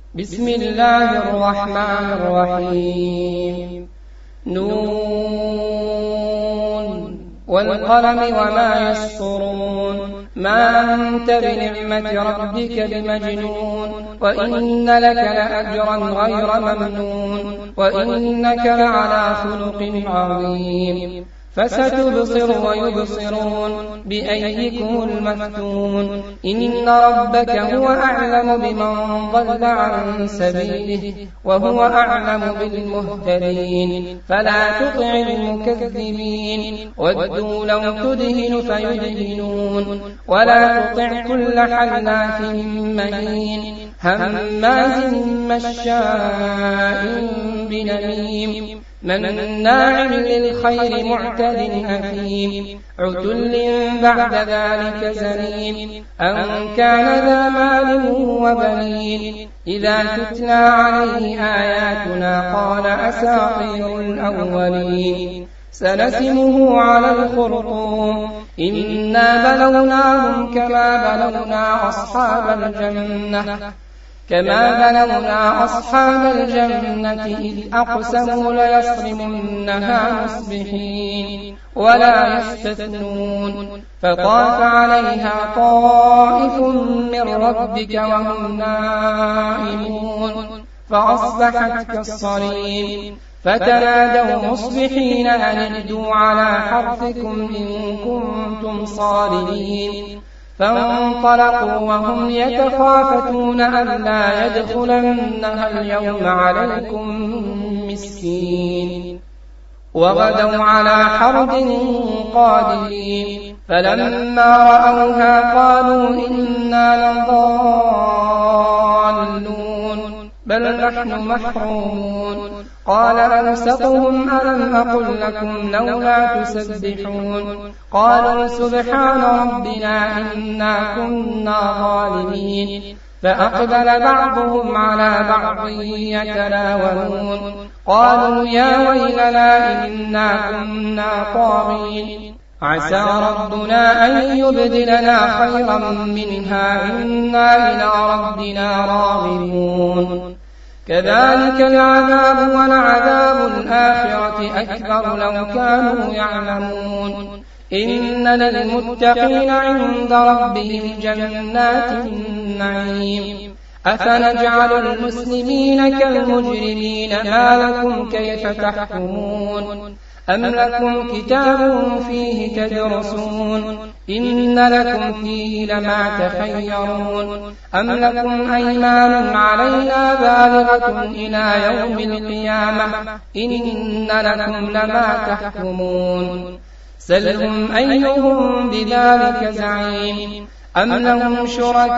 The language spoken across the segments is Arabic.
بسم الله الرحمن الرحيم. نون والقلم وما يسطرون ما أنت بنعمة ربك بمجنون وإن لك لأجرا غير ممنون وإنك لعلى خلق عظيم فستبصر ويبصرون بأيكم المفتون إن ربك هو أعلم بمن ضل عن سبيله وهو أعلم بالمهتدين فلا تطع المكذبين ودوا لو تدهن فيدهنون ولا تطع كل حلاف مهين هماز مشاء بنميم مناع للخير معتد أثيم عتل بعد ذلك زنيم أن كان ذا مال وبنين إذا تتلى عليه آياتنا قال أساطير الأولين سنسمه على الخرطوم إنا بلوناهم كما بلونا أصحاب الجنة إذ أقسموا ليصرمنها مصبحين ولا يستثنون فطاف عليها طائف من ربك وهم نائمون فأصبحت كالصريم فتنادوا مصبحين أن اغدوا على حرثكم إن كنتم صارمين فانطلقوا وهم يتخافتون ألا يدخلنها اليوم عليكم مسكين وغدوا على حرد قادرين فلما رأوها قالوا إنا لضالون بل نحن محرومون قال أوسطهم ألم أقل لكم لولا تسبحون قالوا سبحان ربنا إنا كنا ظالمين فأقبل بعضهم على بعض يتلاومون قالوا يا ويلنا إنا كنا طاغين عسى ربنا أن يبدلنا خيرا منها إنا إلى ربنا راغبون كذلك العذاب ولعذاب الآخرة أكبر لو كانوا يعلمون إن للمتقين عند ربهم جنات النعيم أفنجعل المسلمين كالمجرمين ما لكم كيف تحكمون أم لكم كتاب فيه تدرسون إن لكم فيه لما تخيرون أم لكم أيمان علينا بالغة إلى يوم القيامة إن لكم لما تحكمون سلهم أيهم بذلك زعيم أم لهم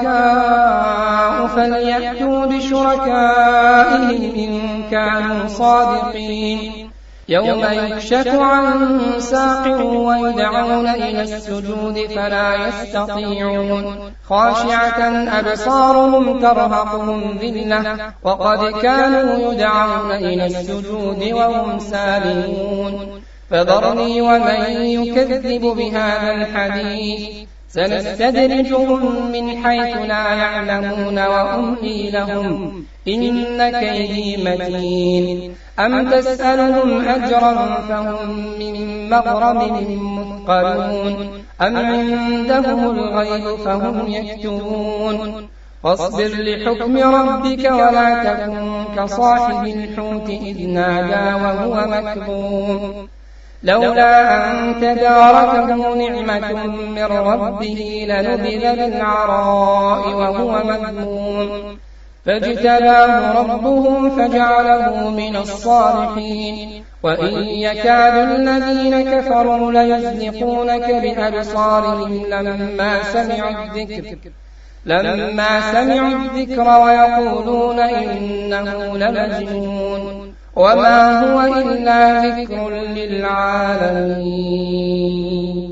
شركاء فليأتوا بشركائهم إن كانوا صادقين يوم يكشف عن ساق ويدعون إلى السجود فلا يستطيعون خاشعة أبصارهم ترهقهم ذلة وقد كانوا يدعون إلى السجود وهم سالمون فذرني ومن يكذب بهذا الحديث سنستدرجهم من حيث لا يعلمون وأملي لهم إن كيدي متين أم تسألهم أجرا فهم من مغرم مثقلون أم عندهم الغيب فهم يكتبون فاصبر لحكم ربك ولا تكن كصاحب الحوت إذ نادى وهو مكظوم لولا أن تداركه نعمة من ربه لنبذ بالعراء وهو مذموم فاجتباه ربه فجعله من الصالحين وإن يكاد الذين كفروا ليزلقونك بأبصارهم لما سمعوا الذكر ويقولون إنه لمجنون وما هو إلا ذكر للعالمين.